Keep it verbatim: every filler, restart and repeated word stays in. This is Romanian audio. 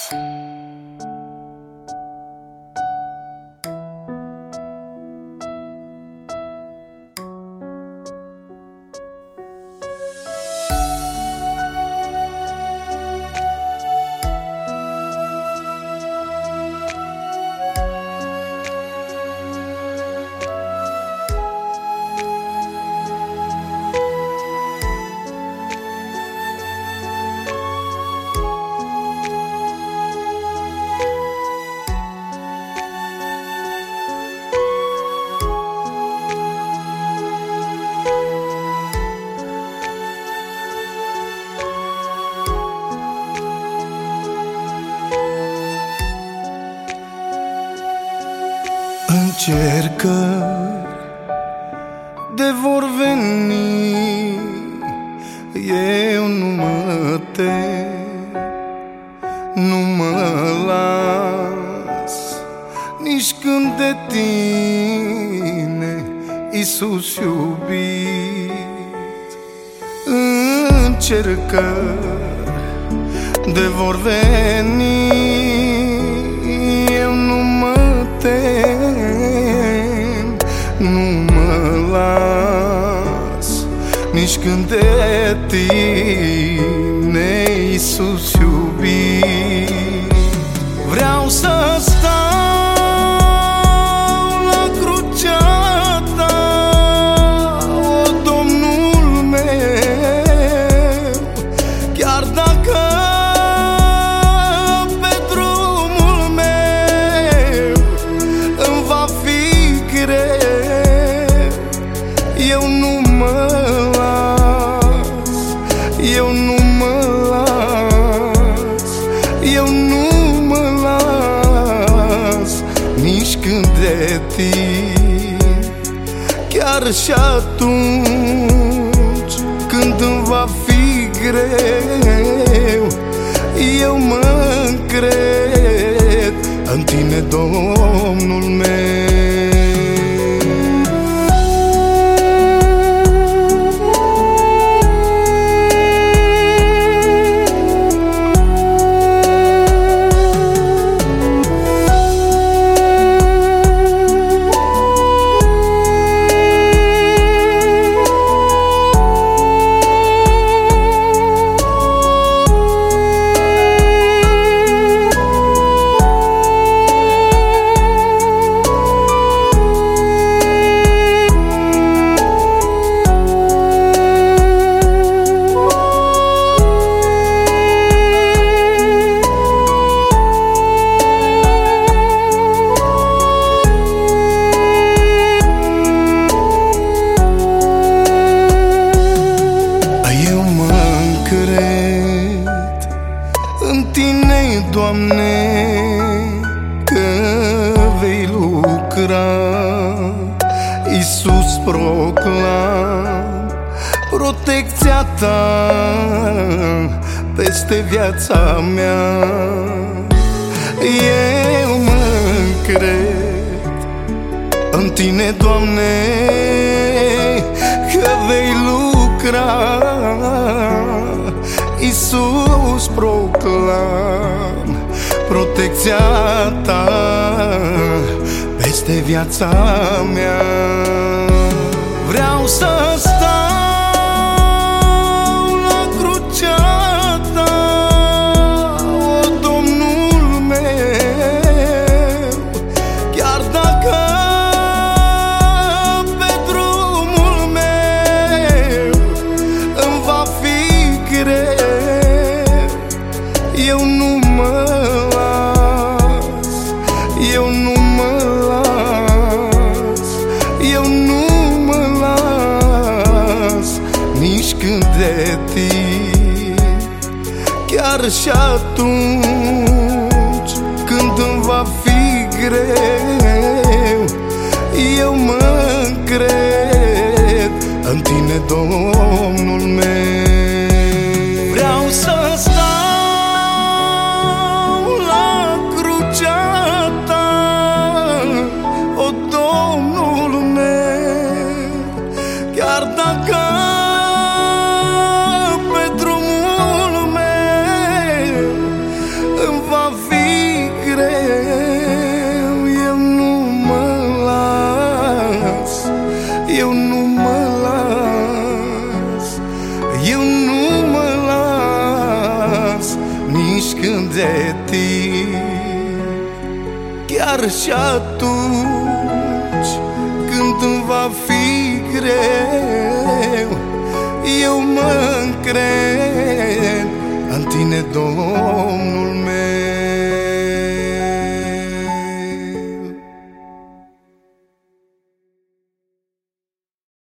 Încercări de vor veni, eu nu mă tem, nu mă las nici când de tine, Iisus iubit. Încercări de vor veni, eu nu mă tem, nu mă las nici când de tine, Iisus iubit. Vreau să stau la crucea ta, o Domnul meu, chiar dacă pe drumul meu îmi va fi greu, eu nu mă las, eu nu mă las, eu nu mă las nici când de tine, chiar și atunci când îmi va fi greu, eu mă încred în tine, Domnul meu. În tine, Doamne, că vei lucra, Iisus, proclam protecția ta peste viața mea. Eu mă încred în tine, Doamne, că vei lucra, Iisus, proclam protecția ta peste viața mea. Vreau să stau la crucea ta, o Domnul meu, chiar dacă pe drumul meu îmi va fi greu, eu nu mă las, eu nu mă las, eu nu mă las nici când de tine, chiar și atunci când îmi va fi greu, eu mă încred în tine, Domnul meu. Vreau să stau la crucea ta, o Domnul meu, chiar dacă pe drumul meu îmi va nu mă las, eu nu mă las nici când de tine. Chiar și atunci când îmi va fi greu, eu mă încred în tine, Domnul meu.